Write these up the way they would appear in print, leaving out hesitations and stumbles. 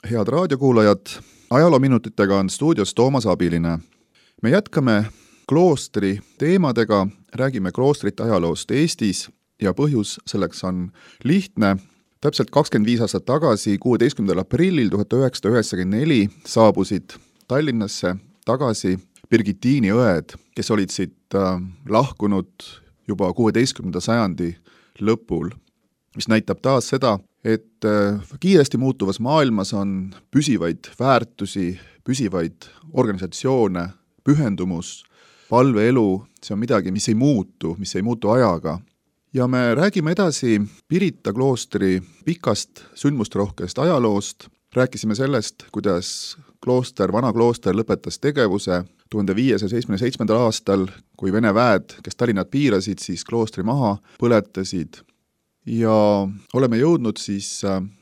Head raadiokuulajad, ajaloominutitega on stuudios Toomas Abiline. Me jätkame kloostri teemadega, räägime kloostrite ajaloost Eestis ja põhjus selleks on lihtne. Täpselt 25 aastat tagasi, 16. aprillil 1994 saabusid Tallinnasse tagasi Birgitiini õed, kes olid siit lahkunud juba 16. sajandi lõpul, mis näitab taas seda, et kiiresti muutuvas maailmas on püsivaid väärtusi, püsivaid organisatsioone, pühendumus, palveelu, see on midagi, mis ei muutu ajaga. Ja me räägime edasi Pirita kloostri pikast sündmustrohkest ajaloost. Rääkisime sellest, kuidas vana klooster lõpetas tegevuse 1577. aastal, kui Vene väed, kes Tallinnat piirasid, siis kloostri maha põletasid. Ja oleme jõudnud siis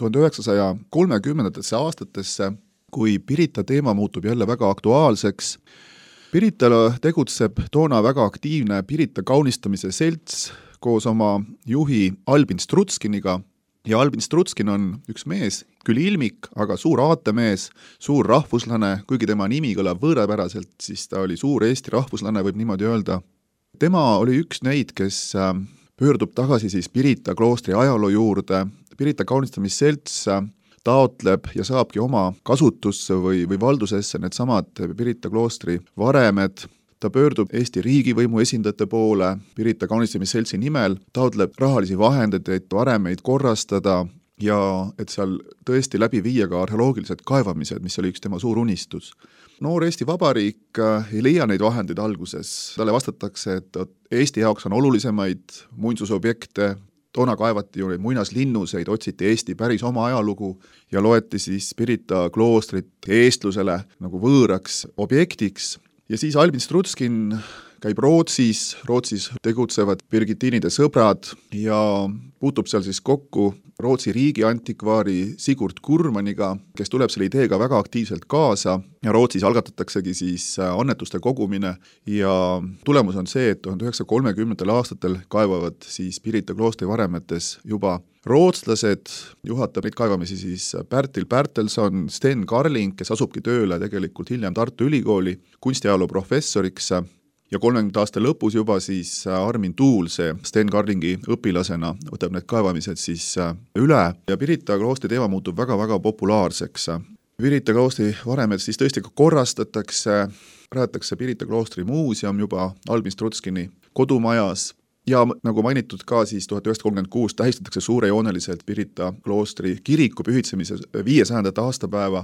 1930. aastatesse, kui Pirita teema muutub jälle väga aktuaalseks. Pirital tegutseb toona väga aktiivne Pirita kaunistamise selts koos oma juhi Albin Strutskiniga. Ja Albin Strutskin on üks mees, küll ilmik, aga suur aatemees, suur rahvuslane, kuigi tema nimi kõlab võõrapäraselt, siis ta oli suur Eesti rahvuslane, võib niimoodi öelda. Tema oli üks neid, kes pöördub tagasi siis Pirita kloostri ajaloo juurde. Pirita kaunistamisselts taotleb ja saabki oma kasutusse või valdusesse need samad Pirita kloostri varemed. Ta pöördub Eesti riigivõimu esindajate poole Pirita kaunistamisseltsi nimel, taotleb rahalisi vahendeid, et varemeid korrastada ja et seal tõesti läbi viia ka arheoloogilised kaevamised, mis oli üks tema suur unistus. Noor Eesti Vabariik ei leia neid vahendeid alguses. Talle vastatakse, et Eesti jaoks on olulisemaid muinsusobjekte, toona kaevati ju muinaslinnuseid, otsiti Eesti päris oma ajalugu ja loeti siis Pirita kloostrit eestlusele nagu võõraks objektiks. Ja siis Albin Strutskin käib Rootsis tegutsevad Birgitiinide sõbrad ja puutub seal siis kokku Rootsi riigi antikvaari Sigurd Kurmaniga, kes tuleb selle ideega väga aktiivselt kaasa ja Rootsis algatataksegi siis annetuste kogumine ja tulemus on see, et 1930. aastatel kaevavad siis Pirita kloostri varemetes juba rootslased, juhatab neid kaevamisi siis Bertil Bertelson, Sten Garling, kes asubki tööle tegelikult hiljem Tartu Ülikooli kunstiajaloo professoriks ja 30. aasta lõpus juba siis Armin Tuul, see Sten Garlingi õpilasena, võtab need kaevamised siis üle ja Pirita kloostri teema muutub väga-väga populaarseks. Pirita kloostri varemed siis tõesti ka korrastatakse, rajatakse Pirita kloostri muuseum juba Albin Strutskini kodumajas ja nagu mainitud ka siis 1936 tähistatakse suurejooneliselt Pirita kloostri kiriku pühitsemise 500. aastapäeva.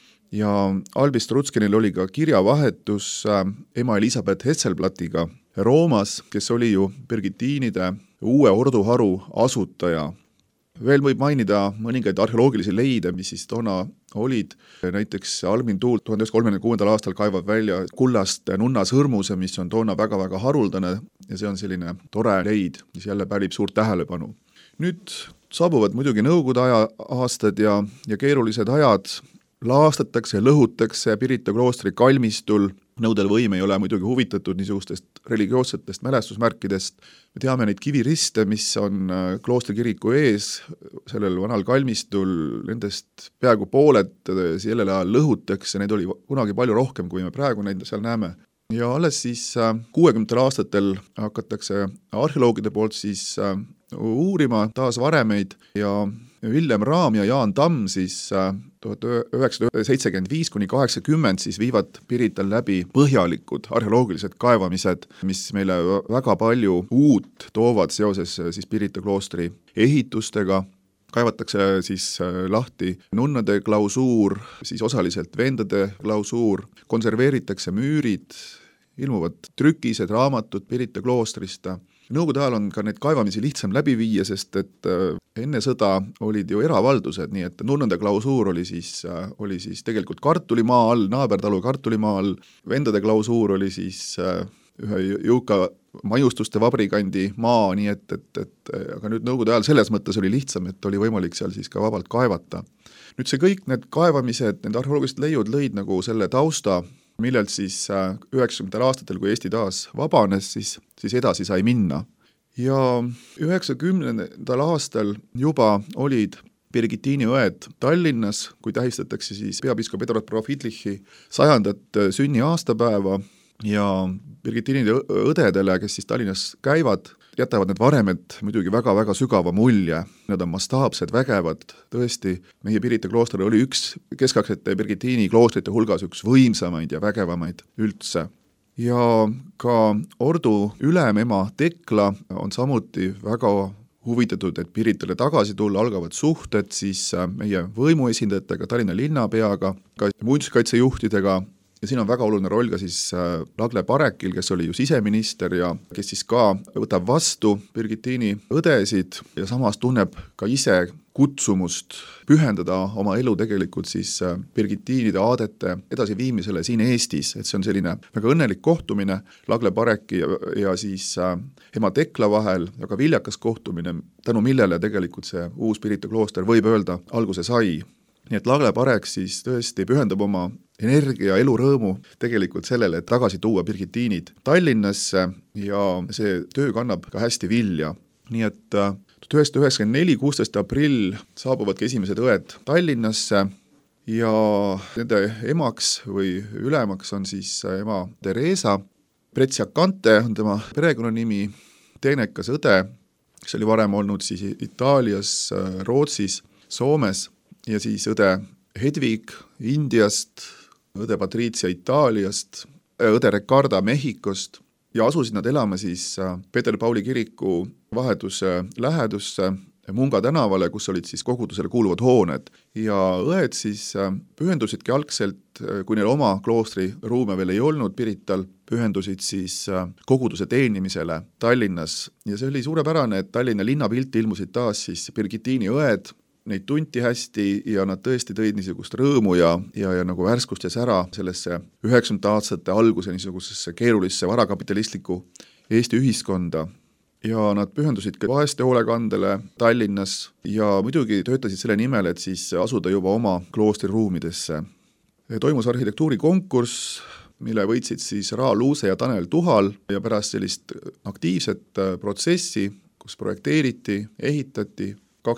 Ja Albin Strutskinil oli ka kirjavahetus ema Elisabeth Hesselblattiga Roomas, kes oli ju Birgitiinide uue orduharu asutaja. Veel võib mainida mõningaid arheoloogilisi leide, mis siis toona olid. Näiteks Armin Tuul 1936. aastal kaevab välja kullast nunnasõrmuse, mis on toona väga-väga haruldane ja see on selline tore leid, mis jälle pälib suurt tähelepanu. Nüüd saabuvad muidugi nõukogude aja aastad ja keerulised ajad, laastatakse ja lõhutakse Pirita kloostri kalmistul. Nõudel võim ei ole muidugi huvitatud niisugustest religioossetest mälestusmärkidest. Me teame neid kiviriste, mis on kloostri kiriku ees, sellel vanal kalmistul, nendest peaaegu pooled sellel ajal lõhutakse, neid oli kunagi palju rohkem, kui me praegu neid seal näeme. Ja alles siis 60. aastatel hakatakse arheoloogide poolt siis uurima taas varemeid ja Villem Raam ja Jaan Tamm siis 1975–80 siis viivad Pirital läbi põhjalikud arheoloogilised kaevamised, mis meile väga palju uut toovad seoses siis Pirita kloostri ehitustega. Kaevatakse siis lahti nunnade klausuur, siis osaliselt vendade klausuur, konserveeritakse müürid, ilmuvad trükised, raamatud Pirita kloostrist. Nõukogude ajal on ka neid kaevamisi lihtsam läbi viia, sest et enne sõda olid ju eravaldused, nii et nunnade klausuur oli siis tegelikult kartulimaa all, naabertalu kartulimaa all, vendade klausuur oli siis ühe jõuka maiustuste vabrikandi maa, nii et aga nüüd nõukogude ajal selles mõttes oli lihtsam, et oli võimalik seal siis ka vabalt kaevata. Nüüd see kõik need kaevamised, need arheoloogilised leiud lõid nagu selle tausta, millelt siis 90. aastatel, kui Eesti taas vabanes, siis edasi sai minna. Ja 90. aastal juba olid Birgitiini õed Tallinnas, kui tähistatakse siis peapiiskop Eduard Providlichi 100. sünniaastapäeva ja Birgitiinide õdedele, kes siis Tallinnas käivad, jätavad need varemed muidugi väga-väga sügava mulje. Need on mastaapsed, vägevad, tõesti, meie Pirita klooster oli üks keskaegsete Birgitiini kloostrite hulgas üks võimsamaid ja vägevamaid üldse. Ja ka ordu ülemema Tekla on samuti väga huvitatud, et Piritale tagasi tulla, algavad suhted siis meie võimuesindajatega, Tallinna linnapeaga, ka muinsuskaitsejuhtidega, ja siin on väga oluline roll ka siis Lagle Parekil, kes oli ju siseminister ja kes siis ka võtab vastu Birgitiini õdesid ja samas tunneb ka ise kutsumust pühendada oma elu tegelikult siis Birgitiinide aadete edasiviimisele siin Eestis, et see on selline väga õnnelik kohtumine Lagle Pareki ja siis ema Tekla vahel, väga viljakas kohtumine, tänu millele tegelikult see uus Pirita klooster võib öelda alguse sai. Nii et Lagle Parek siis tõesti pühendab oma energia, elurõõmu tegelikult sellele, et tagasi tuua Birgitiinid Tallinnasse ja see töö kannab ka hästi vilja. Nii et 1994. 16. aprill saabuvadki esimesed õed Tallinnasse ja nende emaks või ülemaks on siis ema Theresa Pretsiakante, on tema perekonnanimi, teenekas õde, kes oli varem olnud siis Itaalias, Rootsis, Soomes ja siis õde Hedvig Indiast, õde Patricia Itaaliast, õde Ricarda Mehhikost ja asusid nad elama siis Peeter Pauli kiriku vahetusse lähedusse Munga tänavale, kus olid siis kogudusele kuuluvad hooned. Ja õed siis pühendusidki algselt, kui neil oma kloostri ruume veel ei olnud Pirital, pühendusid siis koguduse teenimisele Tallinnas. Ja see oli suurepärane, et Tallinna linnapilti ilmusid taas siis Birgitiini õed, neid tunti hästi ja nad tõesti tõid niisugust rõõmu ja nagu värskustes ära sellesse 90. aastate alguse niisugusesse keerulisse varakapitalistlikku Eesti ühiskonda. Ja nad pühendusid ka vaeste hoolekandele Tallinnas ja muidugi töötasid selle nimel, et siis asuda juba oma kloostri ruumidesse. Toimus arhitektuurikonkurss, mille võitsid siis Ra Luuse ja Tanel Tuhal ja pärast sellist aktiivset protsessi, kus projekteeriti, ehitati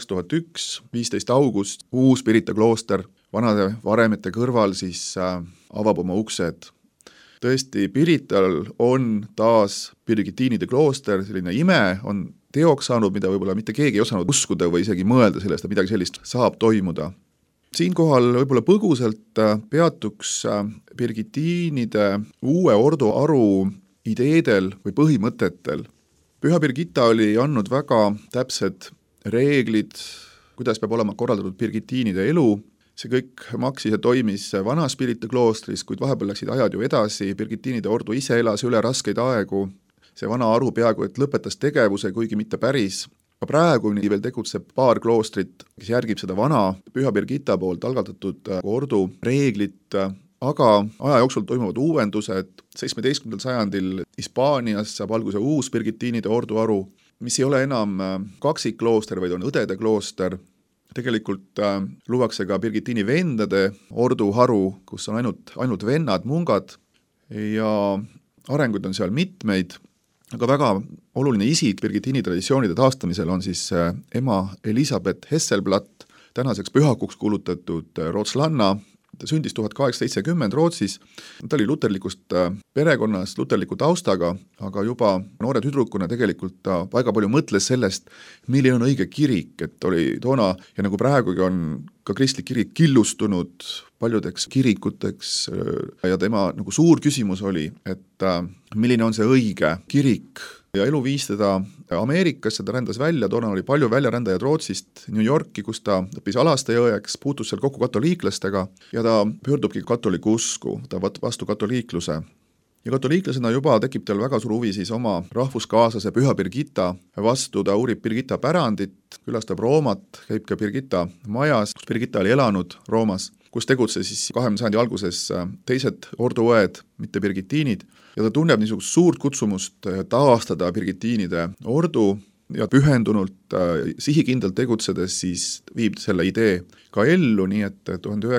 2001, 15. august, uus Pirita klooster vanade varemete kõrval siis avab oma uksed. Tõesti, Pirital on taas Birgitiinide klooster, selline ime on teoks saanud, mida võib-olla mitte keegi ei osanud uskuda või isegi mõelda sellest, et midagi sellist saab toimuda. Siinkohal võib-olla põgusalt peatuks Birgitiinide uue ordu aru ideedel või põhimõtetel. Püha Birgitta oli andnud väga täpsed reeglid, kuidas peab olema korraldatud Birgitiinide elu. See kõik maksis ja toimis vanas Pirita kloostris, kuid vahepeal läksid ajad ju edasi, Birgitiinide ordu ise elas üle raskeid aegu, see vana aru peaaegu et lõpetas tegevuse, kuigi mitte päris. Ka praeguni veel tegutseb paar kloostrit, kes järgib seda vana Püha Birgitta poolt algatatud ordu reeglit, aga aja jooksul toimuvad uuendused. 17. sajandil Hispaanias saab alguse uus Birgitiinide ordu aru, mis ei ole enam kaksikklooster, vaid on õdede klooster. Tegelikult luuakse ka Birgitiini vendade orduharu, kus on ainult vennad, mungad ja arenguid on seal mitmeid, aga väga oluline isik Birgitiini traditsioonide taastamisel on siis ema Elisabeth Hesselblatt, tänaseks pühakuks kuulutatud rootslanna. Ta sündis 1870 Rootsis, ta oli luterlikust perekonnast, luterliku taustaga, aga juba noore tüdrukuna tegelikult ta väga palju mõtles sellest, milline on õige kirik, et oli toona ja nagu praegugi on ka kristlik kirik killustunud paljudeks kirikuteks ja tema nagu suur küsimus oli, et milline on see õige kirik ja elu viis teda Ameerikasse, ta rändas välja, toona oli palju väljarändajaid Rootsist New Yorki, kus ta õppis alasteõeks, puutus seal kokku katoliiklastega ja ta pöördubki katoliku usku, ta vastu katoliikluse. Ja katoliiklasena juba tekib tal väga suur huvi siis oma rahvuskaaslase Püha Birgitta vastu, ta uurib Birgitta pärandit, külastab Roomat, käib ka Birgitta majas, kus Birgitta oli elanud Roomas, kus tegutses siis 20. sajandi alguses teised orduõed, mitte Birgitiinid, ja ta tunneb niisugust suurt kutsumust taastada Birgitiinide ordu ja pühendunult sihikindlalt tegutsedes siis viib selle idee ka ellu, nii et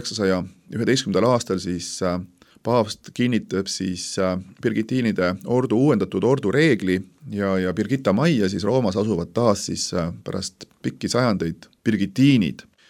1911. aastal siis paavst kinnitab siis Birgitiinide ordu uuendatud ordu reegli ja Birgitta majja siis Roomas asuvad taas siis pärast pikki sajandeid Birgitiinid.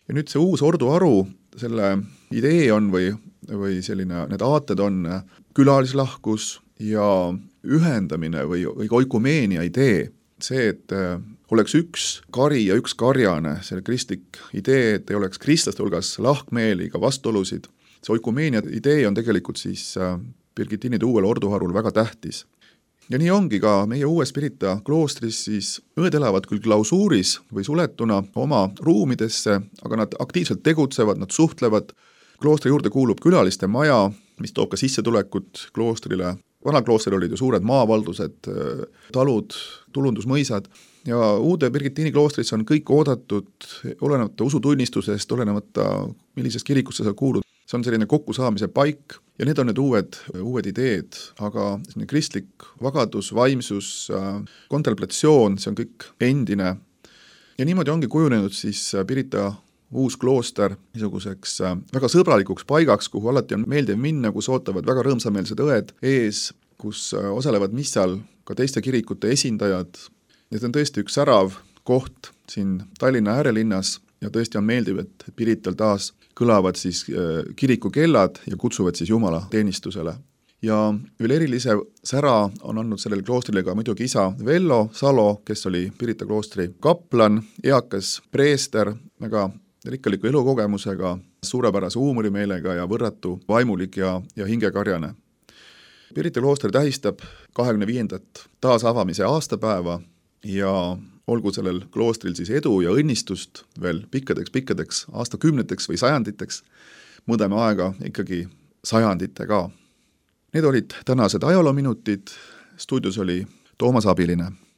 Ja nüüd see uus orduharu, selle idee on või selline, need aated on külalislahkus ja ühendamine või oikumeenia idee, see, et oleks üks kari ja üks karjane, selle kristlik idee, et ei oleks kristlaste hulgas lahkmeeli, ka vastuolusid. See oikumeenia idee on tegelikult siis Birgittinide uuel orduharul väga tähtis. Ja nii ongi ka meie uues Pirita kloostris, siis õed elavad küll klausuuris või suletuna oma ruumidesse, aga nad aktiivselt tegutsevad, nad suhtlevad. Kloostri juurde kuulub külaliste maja, mis toob ka sissetulekut kloostrile. Vanal kloostril olid ju suured maavaldused, talud, tulundusmõisad ja uude Birgittini kloostrisse on kõik oodatud, olenemata usutunnistusest, olenemata millisest kirikusse sa kuulud. See on selline kokkusaamise paik ja need on need uued ideed, aga kristlik vagadus, vaimsus, kontemplatsioon, see on kõik endine. Ja niimoodi ongi kujunenud siis Pirita uus klooster niisuguseks väga sõbralikuks paigaks, kuhu alati on meeldiv minna, kus ootavad väga rõõmsameelsed õed ees, kus osalevad missal ka teiste kirikute esindajad. Need on tõesti üks särav koht siin Tallinna äärelinnas ja tõesti on meeldiv, et Pirital taas kõlavad siis kirikukellad ja kutsuvad siis Jumala teenistusele. Ja veel erilise sära on andnud sellele kloostrile ka muidugi isa Vello Salo, kes oli Pirita kloostri kaplan, eakas preester, väga rikkaliku elukogemusega, suurepärase huumorimeelega ja võrratu vaimulik ja hingekarjane. Pirita klooster tähistab 25. taasavamise aastapäeva ja olgu sellel kloostril siis edu ja õnnistust veel pikkadeks aastakümneteks või sajanditeks, mõõdame aega ikkagi sajanditega. Need olid tänased ajaloominutid, stuudios oli Toomas Abiline.